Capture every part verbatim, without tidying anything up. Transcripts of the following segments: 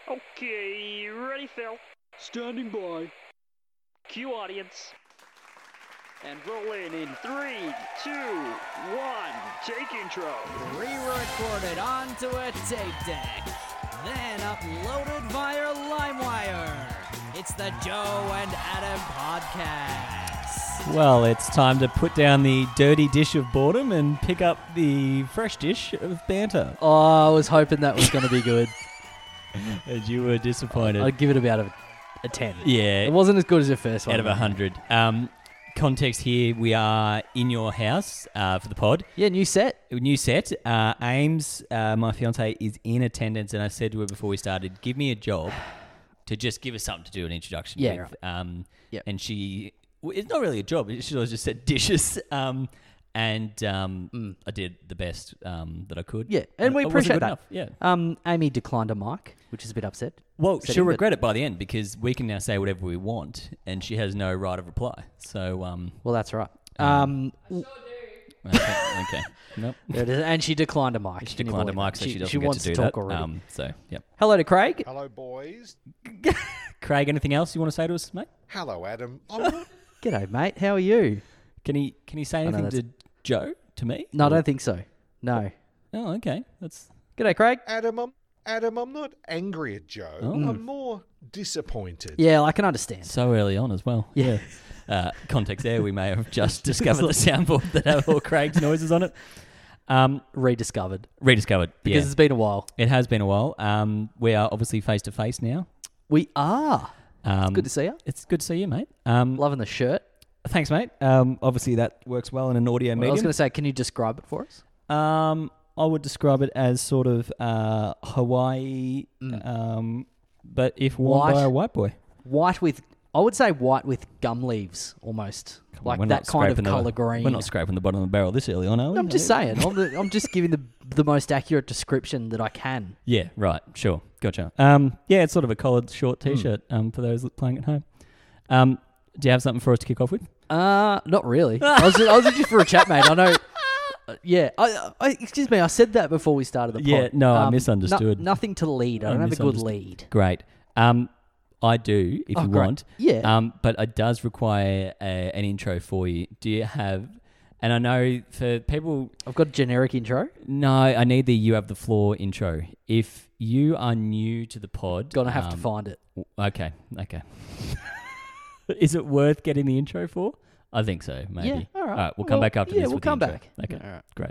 Okay, ready, Phil? Standing by. Cue audience. And roll in in three, two, one. Take intro. Re-recorded onto a tape deck, then uploaded via LimeWire. It's the Joe and Adam podcast. Well, it's time to put down the dirty dish of boredom and pick up the fresh dish of banter. Oh, I was hoping that was going to be good. And you were disappointed. I'd give it about a, a ten. Yeah. It wasn't as good as your first one. Out of a hundred. Um, context here, we are in your house uh, for the pod. Yeah, new set. New set. Uh, Ames, uh, my fiance, is in attendance, and I said to her before we started, give me a job to just give us something to do an introduction Yeah, with. right. Um, Yep. And she, well, it's not really a job. She just said dishes. Um, and um, Mm. I did the best um, that I could. Yeah, and we It wasn't appreciate good that. enough, Yeah. Um, Amy declined a mic, which is a bit upset. Well, Setting, she'll but- regret it by the end because we can now say whatever we want, and she has no right of reply. So, um, Well, that's right. Um, okay, okay. Nope. there it is. And she declined a mic. She Can you declined a believe mic, that? so she, doesn't she get wants to do talk that. already. Um, so, yep. Hello to Craig. Hello, boys. Craig, anything else you want to say to us, mate? Hello, Adam. I'm not- G'day, mate. How are you? Can he can he say know anything to that's- Joe, to me? No, I Or- don't think so. No. Oh, okay. That's G'day, Craig. Adam, I'm, Adam, I'm not angry at Joe. Oh. I'm more disappointed. Yeah, I can understand. so early on as well. Yeah. Uh, context there, we may have just discovered the soundboard that have all Craig's noises on it. Um, Rediscovered. rediscovered. Because yeah. it's been a while. It has been a while. Um, we are obviously face to face now. We are. Um, Good to see you. It's good to see you, mate. Um, Loving the shirt. thanks, mate. Um, obviously that works well in an audio Well, I was medium. going to say, can you describe it for us? Um, I would describe it as sort of uh, Hawaii, Mm. um, but if worn White. by a white boy. White with, I would say white with gum leaves almost. Come on, Like we're that not kind of scraping the- colour green. We're not scraping the bottom of the barrel this early on, are we? I'm just saying. I'm, the, I'm just giving the the most accurate description that I can. Yeah, right. Sure. Gotcha. Um, yeah, it's sort of a collared short Hmm. T-shirt um, for those playing at home. Um, do you have something for us to kick off with? Uh, not really. I was just, I was just for a chat, mate. I know. Uh, yeah. I, I, excuse me. I said that before we started the pod. Yeah, no, I Um, misunderstood. no- nothing to lead. I I don't have a good misunderstood. lead. Great. Um, I do, if Oh, you great. want. Yeah. Um, but it does require a, an intro for you. Do you have... And I know for people... I've got a generic intro. No, I need the You Have the Floor intro. If you are new to the pod... Gonna have to um, find it. Okay, okay. Is it worth getting the intro for? I think so, maybe. Yeah, all right. All right, we'll come Well, back after yeah, this we'll with the come intro. back. Okay, All right. great.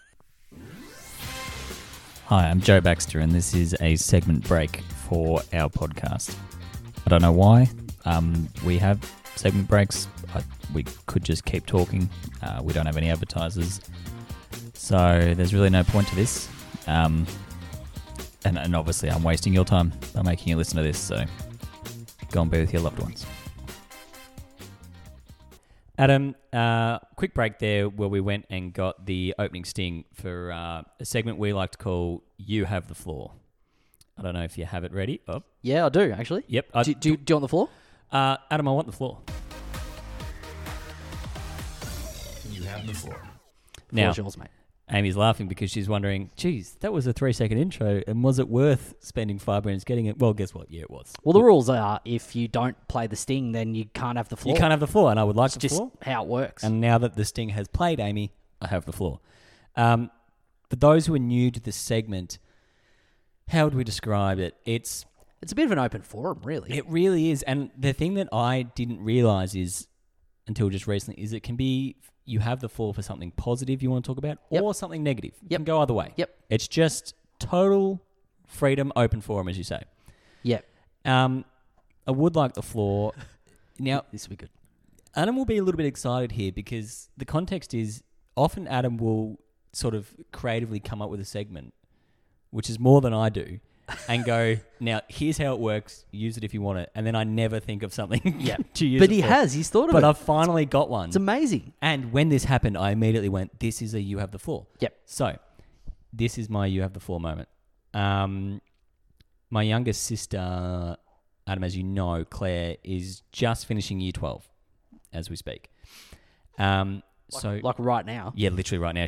Hi, I'm Joe Baxter, and this is a segment break for our podcast. I don't know why. Um, we have segment breaks. I, we could just keep talking. Uh, we don't have any advertisers. So there's really no point to this. Um, and, and obviously I'm wasting your time by making you listen to this, so go and be with your loved ones. Adam, uh, quick break there where we went and got the opening sting for uh, a segment we like to call You Have the Floor. I don't know if you have it ready. Oh, Yeah, I do actually. yep. I, Do, do, do you want the floor? uh, Adam, I want the floor. You have the floor. Now, Floor's yours, mate. Amy's laughing because she's wondering, geez, that was a three-second intro, and was it worth spending five minutes getting it? Well, guess what? Yeah, it was. Well, the rules are if you don't play the sting, then you can't have the floor. You can't have the floor, and I would like It's the just floor. how it works. And now that the sting has played, Amy, I have the floor. Um, for those who are new to this segment, how would we describe it? It's It's a bit of an open forum, really. It really is. And the thing that I didn't realize is, until just recently, is it can be, you have the floor for something positive you want to talk about Yep. or something negative. It Yep. can go either way. Yep. It's just total freedom, open forum, as you say. Yeah. Um, I would like the floor. Now, This will be good. Adam will be a little bit excited here because the context is often Adam will sort of creatively come up with a segment, which is more than I do, and go, now, here's how it works. Use it if you want it. And then I never think of something Yeah. to use But it he for. has. He's thought of But it. I've finally got one. It's amazing. And when this happened, I immediately went, this is a You Have the Floor. Yep. So, this is my You Have the Floor moment. Um, my youngest sister, Adam, as you know, Claire, is just finishing year twelve as we speak. Um, Like, so, like right now. yeah, literally right now. She's Yep.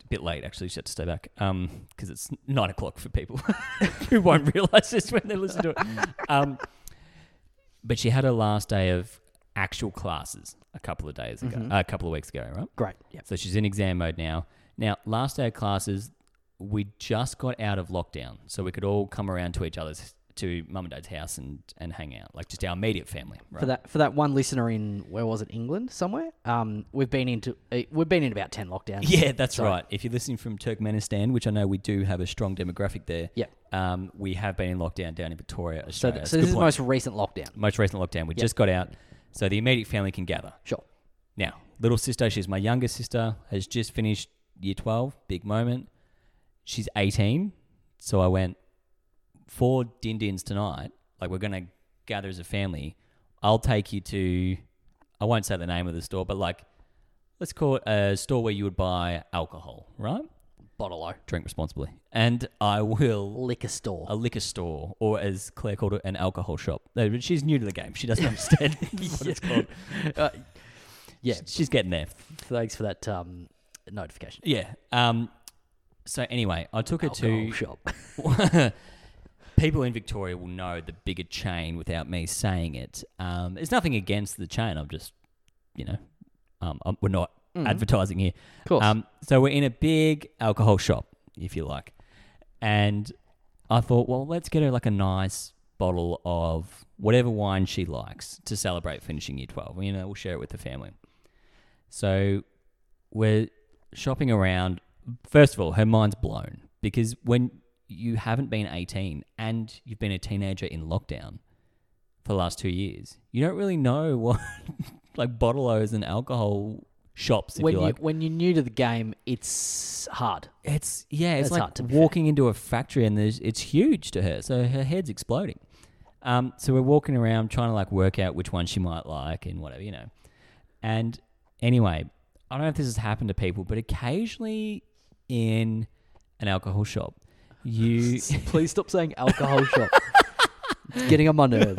a bit late, actually. She had to stay back because it's nine o'clock for people who won't realise this when they listen to it. Um, but she had her last day of actual classes a couple of days ago, Mhm. uh, a couple of weeks ago, right? Great. Yeah. So she's in exam mode now. Now, last day of classes, we just got out of lockdown, so we could all come around to each other's, to mum and dad's house and, and hang out, like just our immediate family. Right? For that for that one listener in, where was it, England somewhere? Um, we've been into uh, we've been in about ten lockdowns. Yeah, that's So- right. If you're listening from Turkmenistan, which I know we do have a strong demographic there, Yep. um, we have been in lockdown down in Victoria, So, Australia. th- That's so a this good is the point. most recent lockdown. most recent lockdown. We Yep. just got out, so the immediate family can gather. Sure. Now, little sister, she's my younger sister, has just finished year twelve, big moment. She's eighteen, so I went, for din dins tonight, like we're going to gather as a family, I'll take you to, I won't say the name of the store, but like, let's call it a store where you would buy alcohol, right? Bottle-o. Drink responsibly. And I will, Liquor store. a liquor store, or as Claire called it, an alcohol shop. No, but she's new to the game. She doesn't understand what it's called. Uh, yeah. She's getting there. Thanks for that um, notification. Yeah. Um. So anyway, I took her Alcohol to shop. people in Victoria will know the bigger chain without me saying it. Um, there's nothing against the chain. I'm just, you know, um, I'm, we're not Mhm. advertising here. Of course. Um, so we're in a big alcohol shop, if you like, and I thought, well, let's get her like a nice bottle of whatever wine she likes to celebrate finishing year twelve. You know, we'll share it with the family. So we're shopping around. First of all, her mind's blown because when you haven't been eighteen and you've been a teenager in lockdown for the last two years, you don't really know what like bottle-os and alcohol shops, if when you you like. when you're new to the game, it's hard. It's yeah, it's That's like hard to be walking into a factory and there's it's huge to her, so her head's exploding. Um, so we're walking around trying to like work out which one she might like and whatever, you know. And anyway, I don't know if this has happened to people, but occasionally in an alcohol shop, you Please stop saying alcohol shop. It's getting on my nerves.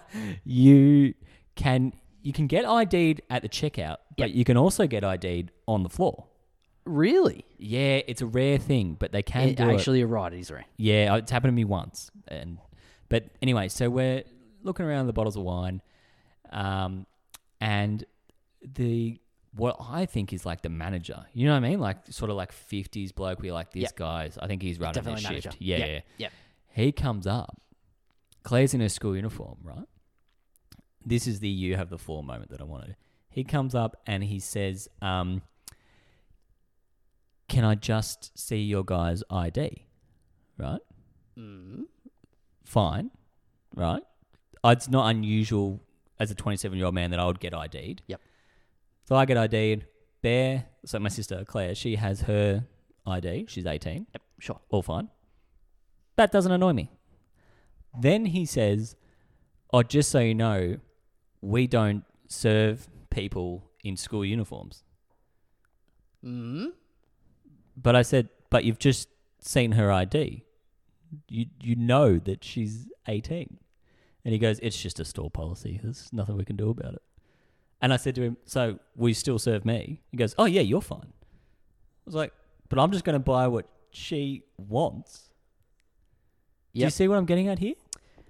you can you can get I D'd at the checkout, but Yep. you can also get I D'd on the floor. Really? Yeah, it's a rare thing, but they can It, do it. actually, you're right. It is rare. Yeah, it's happened to me once. And but anyway, so we're looking around the bottles of wine, um, and the what I think is like the manager. You know what I mean? Like sort of like fifties bloke. We like this Yep. guy's. I think he's running the Definitely shift. manager. Yeah, Yep. yeah. Yep. He comes up. Claire's in her school uniform, right? This is the you have the floor moment that I wanted. He comes up and he says, um, "Can I just see your guy's I D?" Right? Mm. Fine, right? It's not unusual as a twenty-seven-year-old man that I would get I D'd. Yep. So I get I D'd. Bear, so my sister Claire, she has her I D. She's eighteen. Yep. Sure. All fine. That doesn't annoy me. Then he says, "Oh, just so you know, we don't serve people in school uniforms." Mm. But I said, "But you've just seen her I D. You you know that she's eighteen." And he goes, "It's just a store policy. There's nothing we can do about it." And I said to him, "So will you still serve me?" He goes, "Oh yeah, you're fine." I was like, "But I'm just going to buy what she wants." Do you Yep. see what I'm getting at here?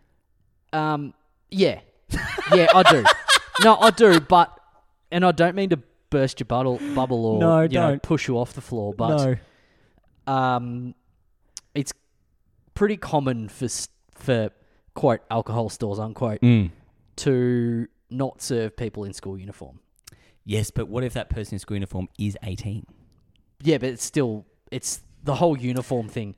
Um. Yeah. Yeah, I do. No, I do. But and I don't mean to burst your bubble, bubble or No, you know, don't. push you off the floor, but um, it's pretty common for s- for quote alcohol stores unquote Mm. to not serve people in school uniform. Yes, but what if that person in school uniform is eighteen? Yeah, but it's still it's the whole uniform thing.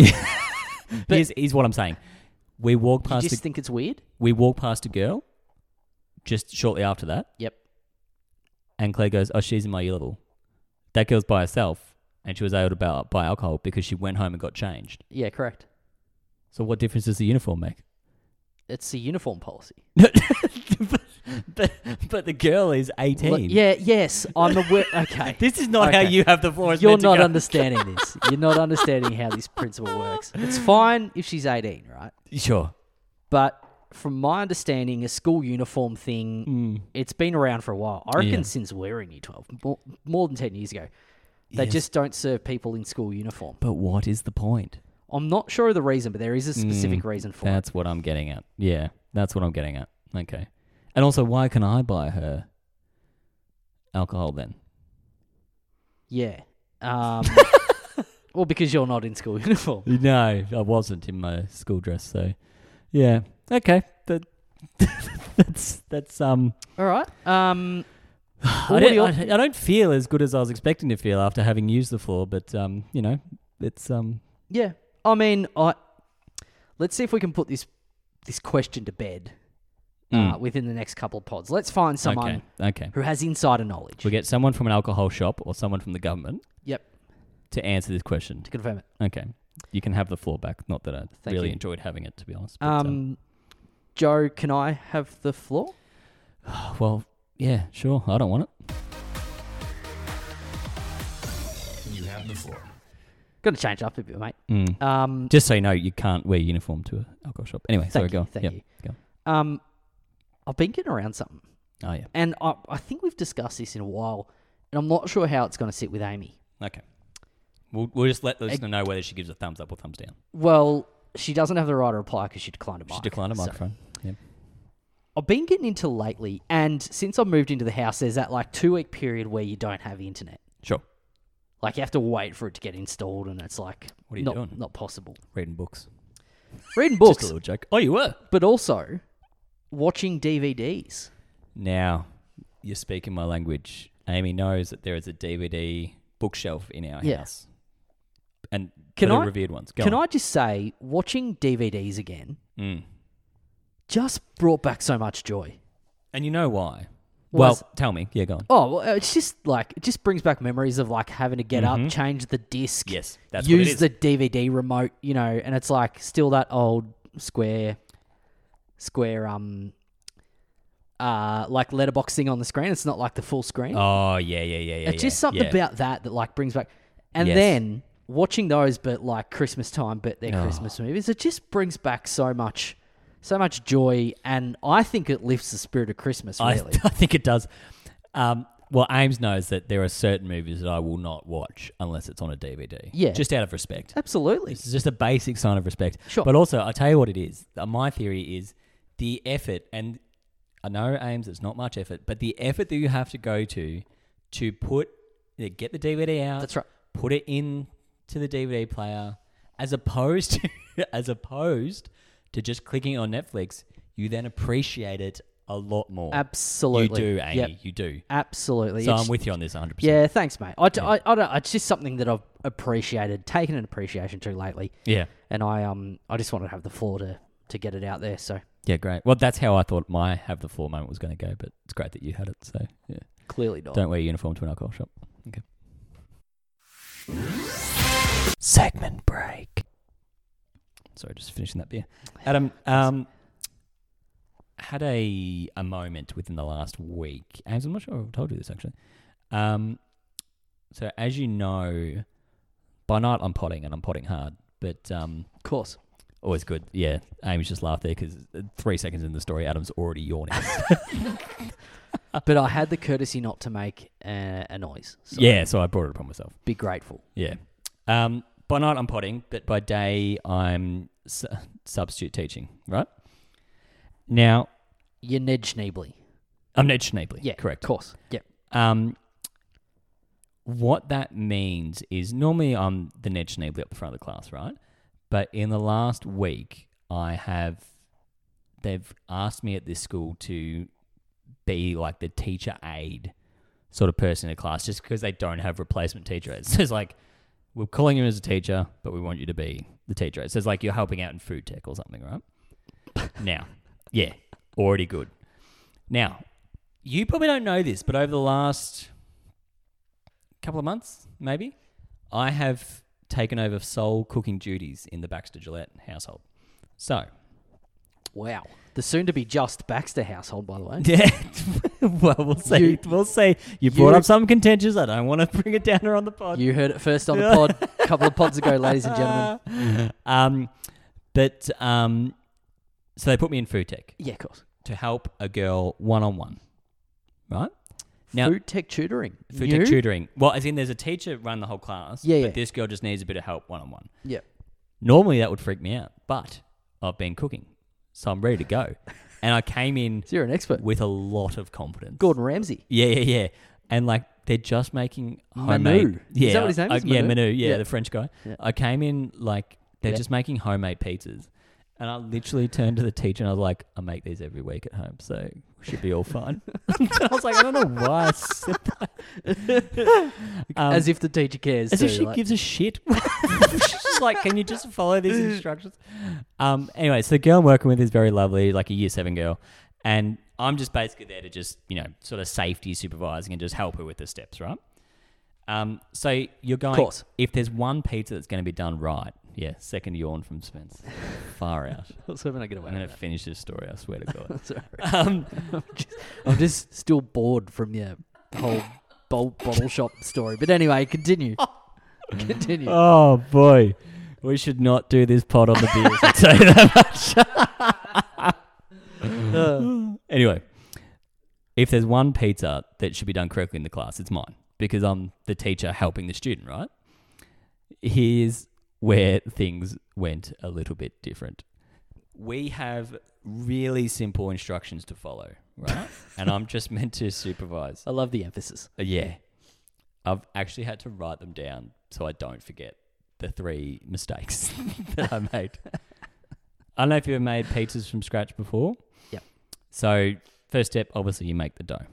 But here's, here's what I'm saying. We walk You past just a, think it's weird. we walk past a girl just shortly after that, Yep. and Claire goes, "Oh, she's in my year level." That girl's by herself, and she was able to buy, buy alcohol because she went home and got changed. Yeah, correct. So what difference does the uniform make? It's a uniform policy. but, but, but the girl is eighteen. Look, yeah. Yes, I'm aware. Okay. This is not how Okay. you have the floor. It's You're meant to not go. understanding this. You're not understanding how this principle works. It's fine if she's eighteen, right? Sure. But from my understanding, a school uniform thing, Mm. it's been around for a while. I reckon Yeah. since we were in year twelve, more, more than ten years ago. They Yes. just don't serve people in school uniform. But what is the point? I'm not sure of the reason, but there is a specific Mm, reason for it. That's what I'm getting at. Yeah, that's what I'm getting at. Okay. And also, why can I buy her alcohol then? Yeah. Um, well, because you're not in school uniform. No, I wasn't in my school dress, so yeah. Okay. That, that's that's um All right. Um, I what don't, are your- I, I don't feel as good as I was expecting to feel after having used the floor, but um, you know, it's um yeah. I mean, I let's see if we can put this this question to bed uh, Mm. within the next couple of pods. Let's find someone okay. Okay. who has insider knowledge. We get someone from an alcohol shop or someone from the government Yep. to answer this question. To confirm it. Okay. You can have the floor back. Not that I Thank really you. enjoyed having it, to be honest. But, um, Um, Joe, can I have the floor? well, yeah, sure. I don't want it. You have the floor. Got to change up a bit, mate. Mm. Um, Just so you know, you can't wear uniform to an alcohol shop. Anyway, sorry, thank go you. on. Thank Yep, you. go. Um, I've been getting around something, Oh, yeah. and I, I think we've discussed this in a while, and I'm not sure how it's going to sit with Amy. Okay. We'll, we'll just let the listener know whether she gives a thumbs up or thumbs down. Well, she doesn't have the right to reply because she declined a mic. She declined a so- microphone. Yep. I've been getting into lately, and since I've moved into the house, there's that like two week period where you don't have internet. Sure. Like you have to wait for it to get installed, and it's like What are you not, doing? not possible. Reading books. Reading Just a books, little joke. Oh, you were? but also watching D V Ds. Now, you're speaking my language. Amy knows that there is a D V D bookshelf in our Yeah. house. And Can for the I- revered ones. Go Can on. I just say, watching D V Ds again Mm. just brought back so much joy. And you know why? Was- well, tell me. Yeah, go on. Oh, well, it's just like it just brings back memories of like having to get Mhm. up, change the disc, Yes, that's what it use is. the D V D remote, you know, and it's like still that old square, square um, uh, like letterbox thing on the screen. It's not like the full screen. Oh, yeah, yeah, yeah, yeah. it's just yeah. something Yeah. about that that like brings back, and Yes. then watching those, but like Christmas time, but they're Oh. Christmas movies. It just brings back so much, so much joy, and I think it lifts the spirit of Christmas. I, Really, I think it does. Um, well, Ames knows that there are certain movies that I will not watch unless it's on a D V D. Yeah. Just out of respect. absolutely. It's just a basic sign of respect. Sure. But also, I'll tell you what it is. Uh, My theory is the effort, and I know, Ames, it's not much effort, but the effort that you have to go to to put, yeah, get the D V D out, That's right. put it in to the D V D player, as opposed to, as opposed to just clicking on Netflix, you then appreciate it a lot more. Absolutely, You do, Amy. Yep. You do. Absolutely. So It's- I'm with you on this one hundred percent. Yeah, thanks, mate. I, d- Yeah. I, I don't, it's just something that I've appreciated, taken an appreciation to lately, Yeah. and I um I just wanted to have the floor to, to get it out there. So Yeah, great. Well, that's how I thought my have the floor moment was going to go, but it's great that you had it. So, yeah. clearly not. Don't wear a uniform to an alcohol shop. Okay. Segment break. Sorry, just finishing that beer. Adam, um, had a a moment within the last week. Ames, I'm not sure I've told you this actually. Um, so as you know, by night I'm potting and I'm potting hard, but um, Of course. always good. Yeah, Ames just laughed there because three seconds in the story, Adam's already yawning. But I had the courtesy not to make uh, a noise. So Yeah, so I brought it upon myself. Be grateful. Yeah. Um, by night I'm potting, but by day I'm su- substitute teaching, right? Now, You're Ned Schneebly. I'm Ned Schneebly. Yeah, correct. Of course. Yep. Um, what that means is normally I'm the Ned Schneebly up the front of the class, right? But in the last week, I have, they've asked me at this school to be like the teacher aide sort of person in the class just because they don't have replacement teacher aides. So it's like, we're calling you as a teacher, but we want you to be the teacher aide. So it's like you're helping out in food tech or something, right? Now, yeah, already good. Now, you probably don't know this, but over the last couple of months, maybe, I have taken over sole cooking duties in the Baxter Gillette household. So, Wow. The soon-to-be just Baxter household, by the way. yeah, well, we'll see. You- we'll see. You brought you- up something contentious. I don't want to bring it down here on the pod. You heard it first on the pod a couple of pods ago, ladies and gentlemen. um, but um, so they put me in food tech Yeah, of course. to help a girl one on one, right? Now, Food tech tutoring. food New? tech tutoring. Well, as in there's a teacher run the whole class, Yeah, but yeah. this girl just needs a bit of help one-on-one. Yeah. Normally that would freak me out, but I've been cooking, so I'm ready to go. And I came in So you're an expert. with a lot of confidence. Gordon Ramsay. Yeah, yeah, yeah. And like they're just making homemade. Manu. Is Yeah, that what his name I- is? Yeah, Manu? Manu. Yeah, Yeah. the French guy. Yeah. I came in like they're Yeah. just making homemade pizzas, and I literally turned to the teacher and I was like, "I make these every week at home, so should be all fine." I was like, I don't know why I said that. Um, As if the teacher cares. as if too, she like- gives a shit. She's like, can you just follow these instructions? Um. Anyway, so the girl I'm working with is very lovely, like a year seven girl, and I'm just basically there to just, you know, sort of safety supervising and just help her with the steps, right? Um. So you're going. Course. If there's one pizza that's going to be done right, yeah. Second yawn from Spence. Far out. I was hoping I get away I'm going with to finish this story. I swear to God. that. Sorry. um. I'm, just, I'm just still bored from your whole bo- bottle shop story. But anyway, continue. Continue. Oh boy, we should not do this pod on the beers. I'll tell you that much. Uh, Anyway, if there's one pizza that should be done correctly in the class, it's mine because I'm the teacher helping the student, right? Here's where things went a little bit different. We have really simple instructions to follow, right? And I'm just meant to supervise. I love the emphasis. Uh, yeah. I've actually had to write them down so I don't forget the three mistakes that I made. I don't know if you've ever made pizzas from scratch before. Yep. So first step, obviously, you make the dough.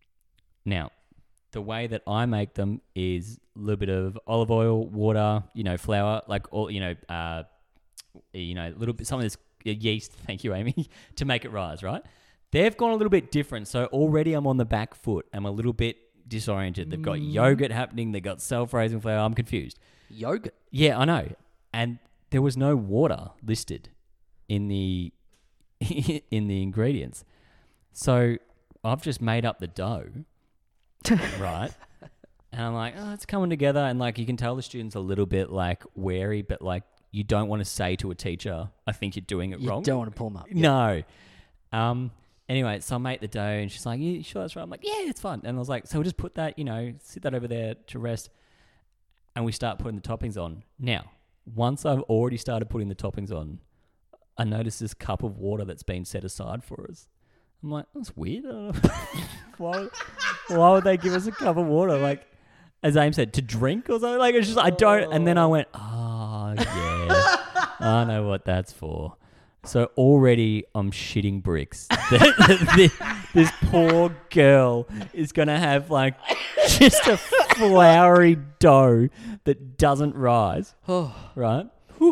Now, the way that I make them is a little bit of olive oil, water, you know, flour, like all, you know, uh, you know, a little bit, some of this yeast. Thank you, Amy, to make it rise. Right? They've gone a little bit different. So already I'm on the back foot. I'm a little bit disoriented. They've got yogurt happening. They've got self-raising flour. I'm confused. Yogurt. Yeah, I know. And there was no water listed in the in the ingredients. So I've just made up the dough, right? And I'm like, oh, it's coming together. And like, you can tell the students a little bit like wary, but like, you don't want to say to a teacher, I think you're doing it You wrong. don't want to pull them up. No. Um. Anyway, so I make the dough and she's like, you sure that's right? I'm like, yeah, it's fine. And I was like, so we'll just put that, you know, sit that over there to rest. And we start putting the toppings on. Now, once I've already started putting the toppings on, I notice this cup of water that's been set aside for us. I'm like, that's weird. I don't know. why, why would they give us a cup of water? Like, as Aim said, to drink or something? Like, it's just, I don't. And then I went, oh, yeah. I know what that's for. So already I'm shitting bricks. this, this poor girl is going to have like just a floury dough that doesn't rise, Oh, right?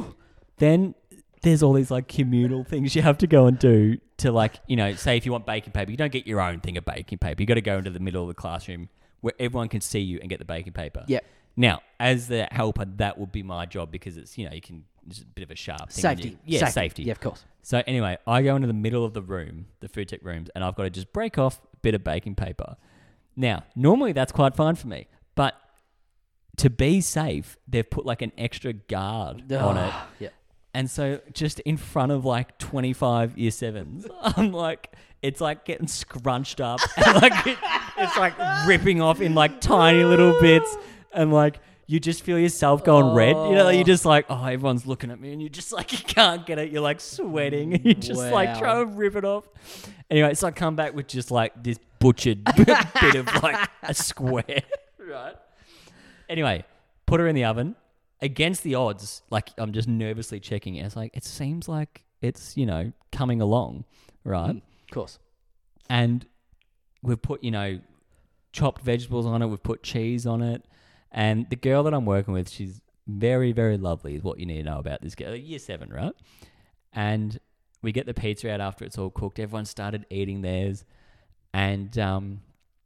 Then there's all these like communal things you have to go and do to like, you know, say if you want baking paper, you don't get your own thing of baking paper. You got to go into the middle of the classroom where everyone can see you and get the baking paper. yeah. Now, as the helper, that would be my job because it's, you know, you can, it's a bit of a sharp thing. when Safety. you- yeah, safety. safety. Yeah, of course. So anyway, I go into the middle of the room, the food tech rooms, and I've got to just break off a bit of baking paper. Now, normally that's quite fine for me, but to be safe, they've put like an extra guard on it. Yeah. And so just in front of like twenty-five year sevens, I'm like, it's like getting scrunched up and like it, it's like ripping off in like tiny little bits. And like, you just feel yourself going red. You know, you're just like, oh, everyone's looking at me and you just like, you can't get it. You're like sweating and you just like Wow. try to rip it off. Anyway, so I come back with just like this butchered bit of like a square. Right. Anyway, put her in the oven. Against the odds, like I'm just nervously checking it. It's like, it seems like it's, you know, coming along, right? Of course. And we've put, you know, chopped vegetables on it. We've put cheese on it. And the girl that I'm working with, she's very, very lovely is what you need to know about this girl. Year seven, right? And we get the pizza out after it's all cooked. Everyone started eating theirs. And um,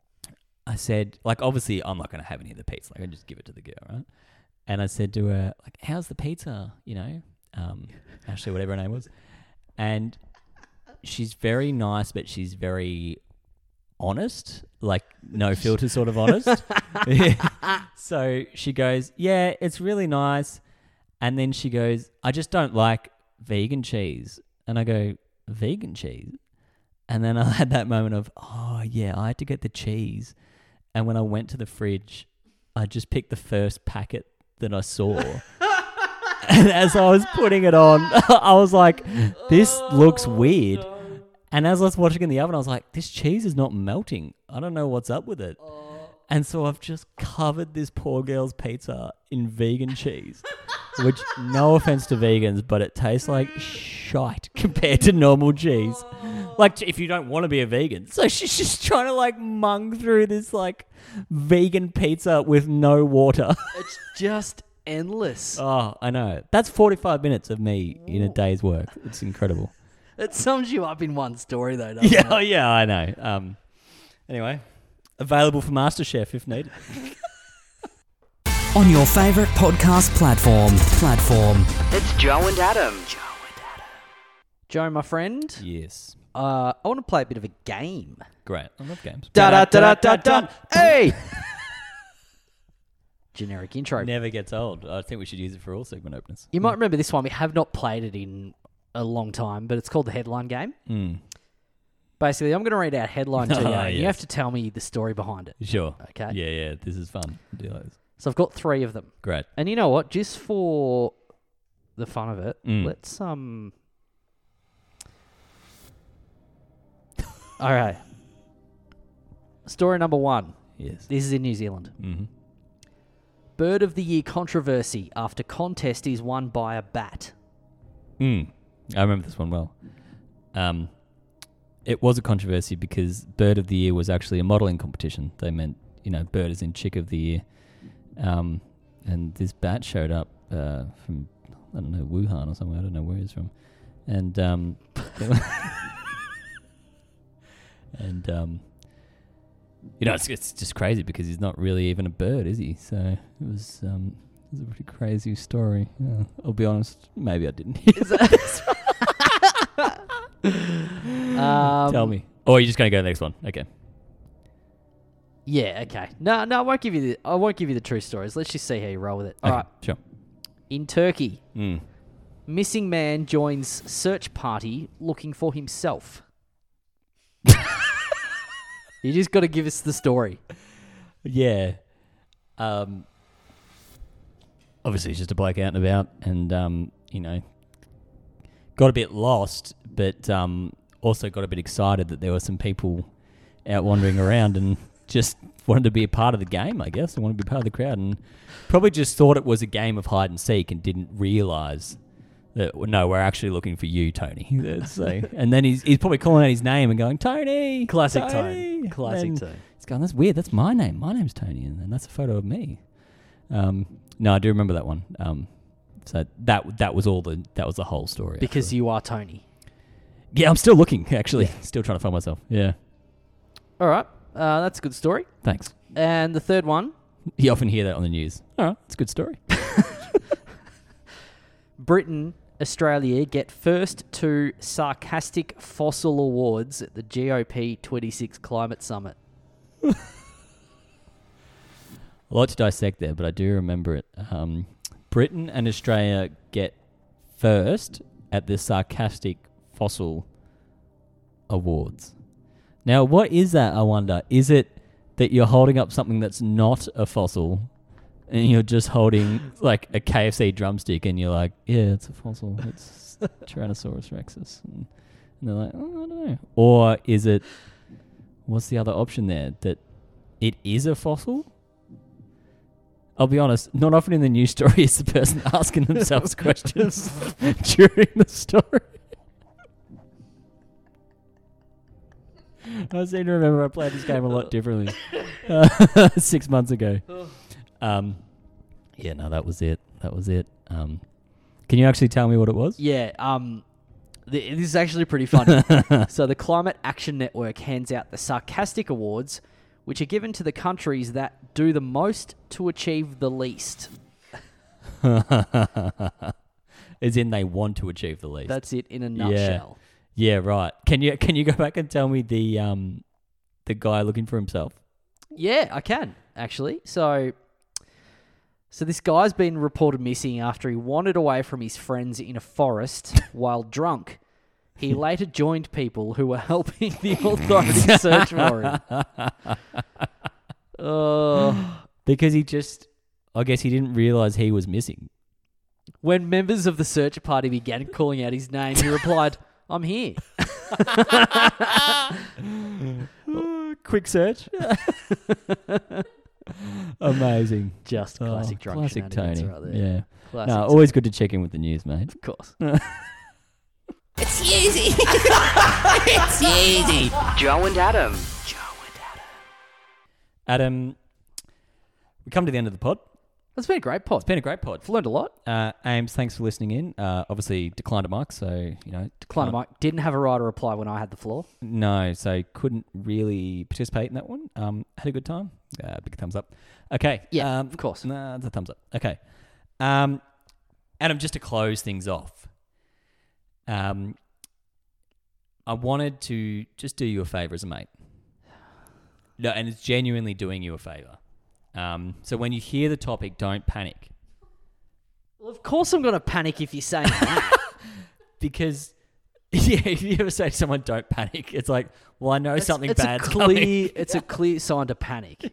I said, like, obviously I'm not going to have any of the pizza. Like, I just give it to the girl, right? And I said to her, like, how's the pizza? You know, um, Ashley, whatever her name was. And she's very nice, but she's very honest, like no filter sort of honest. So she goes, yeah, it's really nice. And then she goes, I just don't like vegan cheese. And I go, vegan cheese? And then I had that moment of, oh, yeah, I had to get the cheese And when I went to the fridge, I just picked the first packet that I saw. And as I was putting it on, I was like, this looks weird. And as I was watching in the oven, I was like, this cheese is not melting. I don't know what's up with it. And so I've just covered this poor girl's pizza in vegan cheese, which, no offense to vegans, but it tastes like shite compared to normal cheese. Like, if you don't want to be a vegan. So she's just trying to, like, mung through this, like, vegan pizza with no water. It's just endless. Oh, I know. That's forty-five minutes of me in a day's work. It's incredible. It sums you up in one story, though, doesn't Yeah, it? yeah, I know. Um, anyway, available for MasterChef if needed. On your favourite podcast platform. Platform. It's Joe and Adam. Joe, my friend, Yes. uh, I want to play a bit of a game. Great. I love games. Da-da-da-da-da-da. Hey! Generic intro. Never gets old. I think we should use it for all segment openers. You might remember this one. We have not played it in a long time, but it's called the headline game. Mm. Basically, I'm going to read out a headline to you. Ah, and You yes. have to tell me the story behind it. Sure. Okay. Yeah, yeah. This is fun. Do those. So I've got three of them. Great. And you know what? Just for the fun of it, Mm. let's... um. All right. Story number one. Yes. This is in New Zealand. Mm-hmm. Bird of the Year controversy after contest is won by a bat. Mm. I remember this one well. Um, it was a controversy because Bird of the Year was actually a modelling competition. They meant, you know, bird as in chick of the year. Um, and this bat showed up uh, from, I don't know, Wuhan or somewhere. I don't know where he's from. And, um, and, um, you know, it's, it's just crazy because he's not really even a bird, is he? So it was, um, it was a pretty crazy story. Yeah, I'll be honest, maybe I didn't hear this. Um, Tell me. Or are you just going to go to the next one? Okay. Yeah, okay. No, no, I won't give you the I won't give you the true stories. Let's just see how you roll with it. All Okay, right. sure. In Turkey, Mm. missing man joins search party looking for himself. You just got to give us the story. Yeah. Um, obviously, he's just a bloke out and about and, um, you know, got a bit lost, but um, also got a bit excited that there were some people out wandering around and just wanted to be a part of the game, I guess. They wanted to be part of the crowd and probably just thought it was a game of hide and seek and didn't realise that, no, we're actually looking for you, Tony. So, and then he's he's probably calling out his name and going, Tony! Classic Tony! tone. Classic And tone. He's going, that's weird. That's my name. My name's Tony. And then that's a photo of me. Um, no, I do remember that one. Um, so that that was all the that was the whole story. Because actually. you are Tony. Yeah, I'm still looking, actually. Still trying to find myself. Yeah. All right. Uh, that's a good story. Thanks. And the third one, You often hear that on the news. All right, it's a good story. Britain, Australia get first two sarcastic fossil awards at the G O P twenty-six Climate Summit. A lot to dissect there, but I do remember it. Um, Britain and Australia get first at the Sarcastic Fossil Awards. Now, what is that, I wonder? Is it that you're holding up something that's not a fossil and you're just holding like a K F C drumstick and you're like, yeah, it's a fossil. It's Tyrannosaurus rexus. And, and they're like, oh, I don't know. Or is it, what's the other option there? That it is a fossil? I'll be honest, not often in the news story is the person asking themselves questions during the story. I seem to remember I played this game a lot differently uh, six months ago. Um, yeah, no, that was it. That was it. Um, can you actually tell me what it was? Yeah, um, th- this is actually pretty funny. So the Climate Action Network hands out the Sarcastic Awards, which are given to the countries that do the most to achieve the least. As in they want to achieve the least. That's it in a nutshell. Yeah, right. Can you can you go back and tell me the um the guy looking for himself? Yeah, I can, actually. So so this guy's been reported missing after he wandered away from his friends in a forest while drunk. He later joined people who were helping the authorities search for him. Oh. Because he just, I guess he didn't realise he was missing. When members of the search party began calling out his name, he replied, I'm here. Quick search. Amazing. Just classic Oh, drunk classic shenanigans Tony. right there. Yeah. Classic No, Tony. always good to check in with the news, mate. Of course. It's easy. It's easy. Joe and Adam. Adam, we come to the end of the pod. It's been a great pod. It's been a great pod. I've learned a lot. Uh, Ames, thanks for listening in. Uh, obviously declined a mic, so, you know. Kleiner can't- Mike didn't have a right to reply when I had the floor. No, so couldn't really participate in that one. Um, had a good time. Uh, big thumbs up. Okay. Yeah, um, of course. Nah, it's a thumbs up. Okay. Um, Adam, just to close things off, um, I wanted to just do you a favour as a mate. No, and it's genuinely doing you a favour. Um, so when you hear the topic, don't panic. Well, of course I'm going to panic if you say that. Because, yeah, if you ever say to someone, don't panic, it's like, well, I know It's- something it's bad's a clear, coming. It's a clear sign to panic.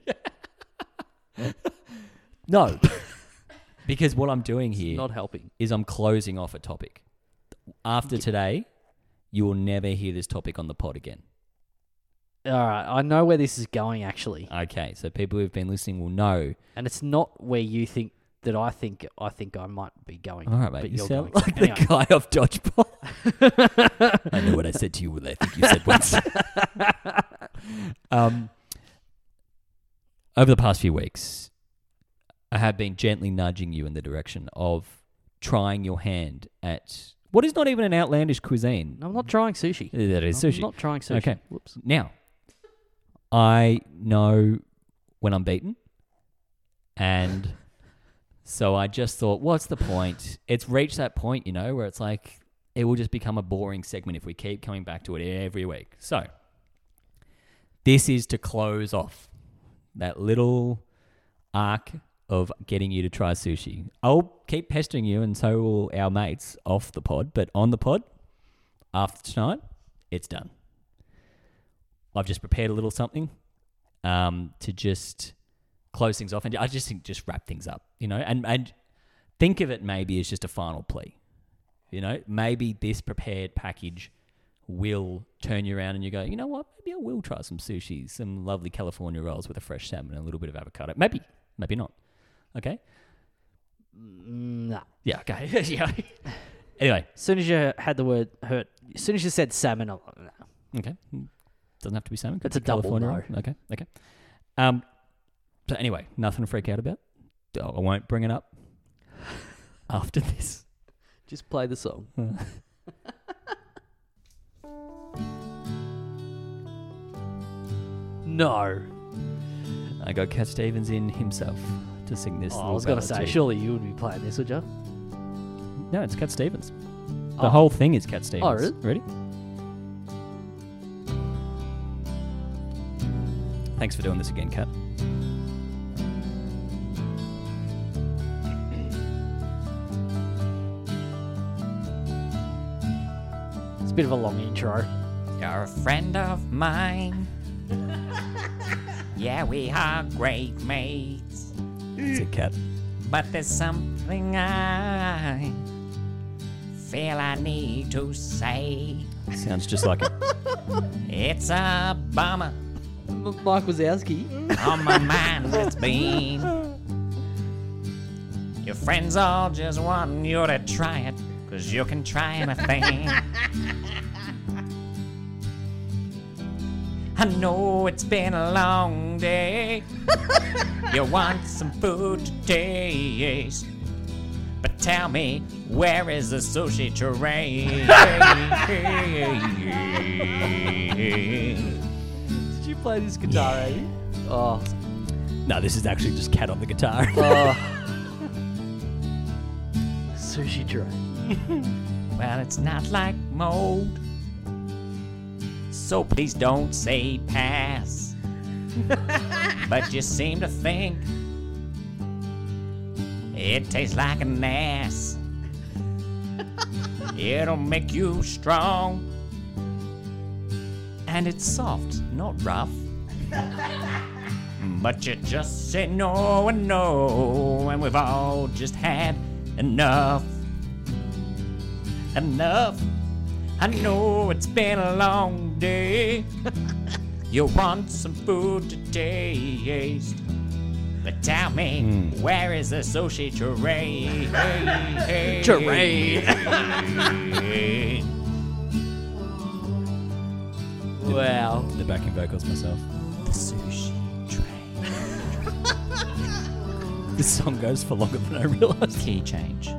No. Because what I'm doing here Not helping. is I'm closing off a topic. After today, you will never hear this topic on the pod again. All right, I know where this is going, actually. Okay, so people who've been listening will know. And it's not where you think that I think I think I might be going. All right, mate, but you you're sound going. like Anyway. the guy off Dodgeball. I know what I said to you, what I think you said once. um, over the past few weeks, I have been gently nudging you in the direction of trying your hand at what is not even an outlandish cuisine. I'm not trying sushi. That is I'm sushi. not trying sushi. Okay. Whoops. Now, I know when I'm beaten, and so I just thought, what's the point? It's reached that point, you know, where it's like, it will just become a boring segment if we keep coming back to it every week. So, this is to close off that little arc of getting you to try sushi. I'll keep pestering you, and so will our mates off the pod, but on the pod, after tonight, it's done. I've just prepared a little something um, to just close things off, and I just think just wrap things up, you know, and, and think of it maybe as just a final plea, you know, maybe this prepared package will turn you around and you go, you know what, maybe I will try some sushi, some lovely California rolls with a fresh salmon and a little bit of avocado. Maybe, maybe not. Okay? Mm, Nah. Yeah, okay. Yeah. Anyway, As soon as you had the word hurt, as soon as you said salmon, I'm like, nah. okay. Doesn't have to be salmon. Could It's a be double California no. roll. Okay, okay. Um, so anyway, nothing to freak out about. I won't bring it up after this. Just play the song. No. I got Cat Stevens in himself to sing this. Oh, I little was going to ballad say, to you. surely you would be playing this, would you? No, it's Cat Stevens. The Oh. whole thing is Cat Stevens. Oh, really? Ready? Thanks for doing this again, Cat. It's a bit of a long intro. You're a friend of mine. Yeah, we are great mates. It's a Cat. But there's something I feel I need to say. Sounds just like it. It's a bummer Mike Wazowski. on my mind it's been. Your friends all just want you to try it, 'cause you can try anything. I know it's been a long day. You want some food to taste. But tell me, where is the sushi tray? Did you play this guitar, Eddie? Oh. No, this is actually just Cat on the guitar. oh. Sushi tray. Well, it's not like mold, so please don't say pass. But you seem to think it tastes like an ass. It'll make you strong, and it's soft, not rough. But you just say no and no, and we've all just had enough. Enough. I know it's been a long day. You want some food to taste. But tell me, Mm. where is the sushi tray? Tray. Wow. The backing vocals myself. The sushi tray. This song goes for longer than I realised. Key change.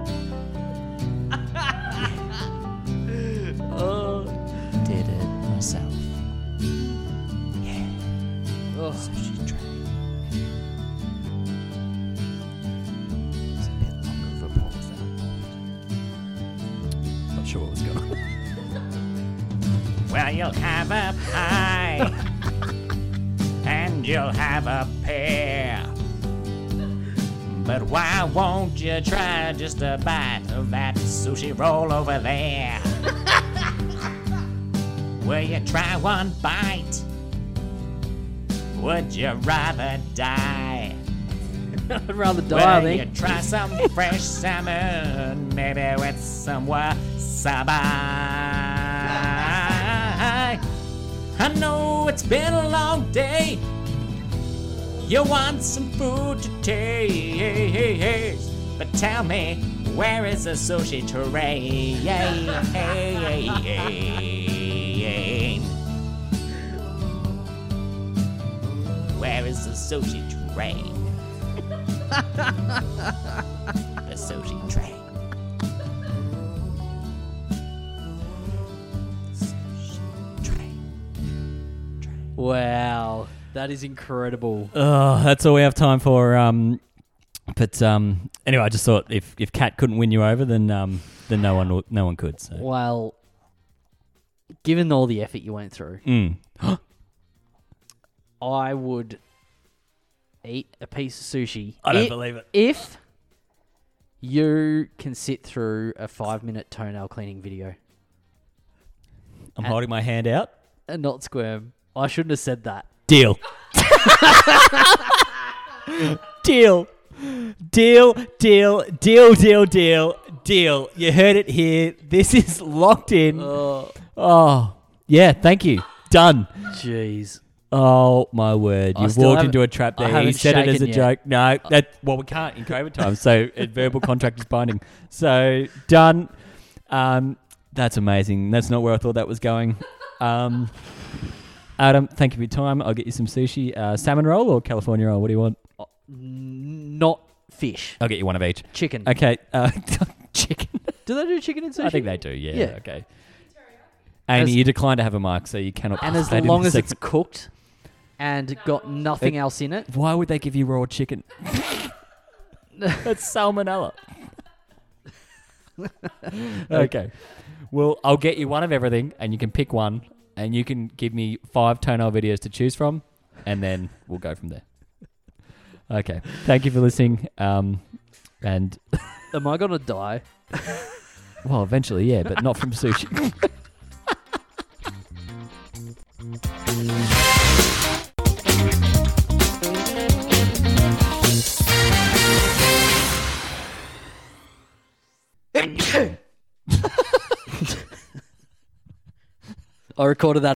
Oh. Did it myself. Yeah. Oh. Sushi tray. It's a bit longer of a pause than I Not sure what was going on. thought. Well, you'll have a pie. And you'll have a pear. But why won't you try just a bite of that sushi roll over there? Will you try one bite? Would you rather die? I'd rather die, I Will you think. try some fresh salmon, maybe with some wasabi? I know it's been a long day. You want some food to taste, but tell me, where is the sushi tray? Where is the sushi tray? The sushi tray. Sushi tray. Tray. Wow. That is incredible. Oh, that's all we have time for. Um, but um, anyway, I just thought if if Kat couldn't win you over, then um, then no one will- no one could. So. Well, given all the effort you went through, Mm. I would eat a piece of sushi. I don't i- believe it. If you can sit through a five-minute toenail cleaning video I'm and- holding my hand out. and not squirm, I shouldn't have said that. Deal. Deal. Deal, deal, deal, deal, deal, deal. You heard it here. This is locked in. Oh, Oh, yeah, thank you. Done. jeez. Oh, my word. I You've still walked haven't- into a trap I there. He haven't said it as a shaken yet. joke. No, that well, we can't in COVID times, so a verbal contract is binding. So, done. Um, that's amazing. That's not where I thought that was going. Um, Adam, thank you for your time. I'll get you some sushi. Uh, salmon roll or California roll? What do you want? N- Not fish. I'll get you one of each. Chicken. Okay. Uh, chicken. Do they do chicken in sushi? I think they do, yeah. Yeah. Okay. Amy, As- you decline to have a mic, so you cannot And as participate in long this as it's segment. cooked and got nothing It- else in it, Why would they give you raw chicken? That's salmonella. Okay. Well, I'll get you one of everything, and you can pick one, and you can give me five toenail videos to choose from, and then we'll go from there. Okay. Thank you for listening. Um, and, am I going to die? well, eventually, yeah, but not from sushi. I recorded that